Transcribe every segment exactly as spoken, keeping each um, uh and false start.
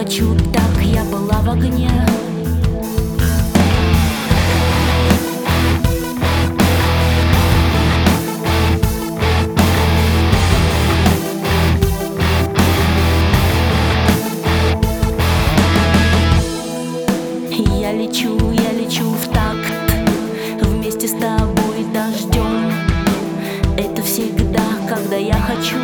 хочу так, я была в огне. Я лечу, я лечу в такт, вместе с тобой дождем. Это всегда, когда я хочу.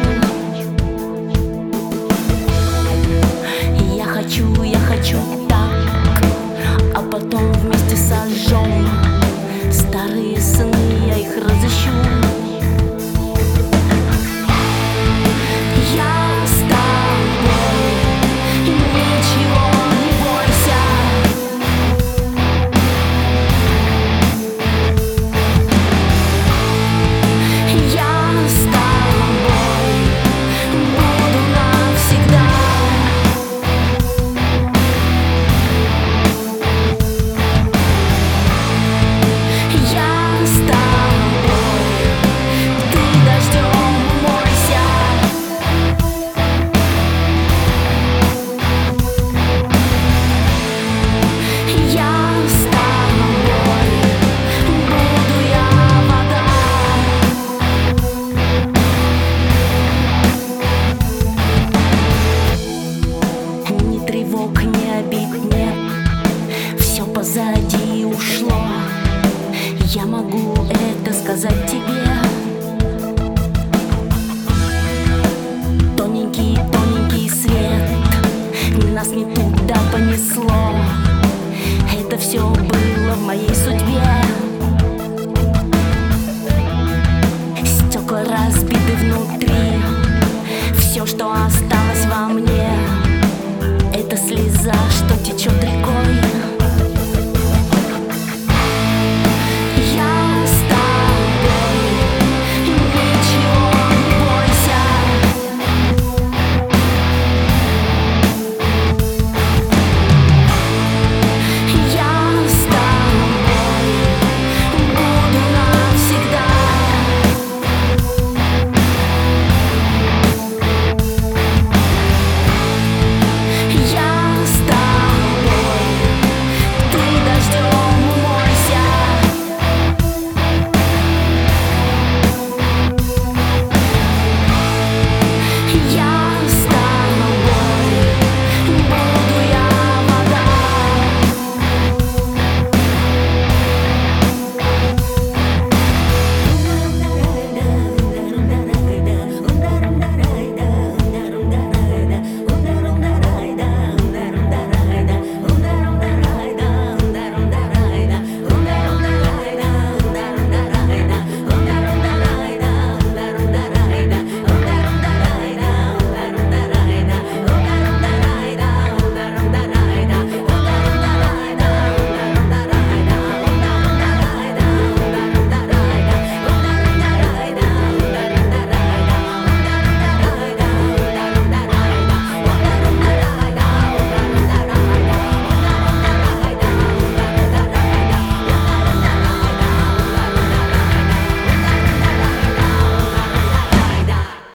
Я хочу, я хочу так, а потом вместе сожжем. Старые сны, я их разыщу. Я с тобой, ничего не бойся. Я с тобой буду навсегда. Я с тобой, ты дождем умойся. Я с тобой, буду я вода. Ни тревог, ни обид нет, все позади ушло. Я могу это сказать тебе.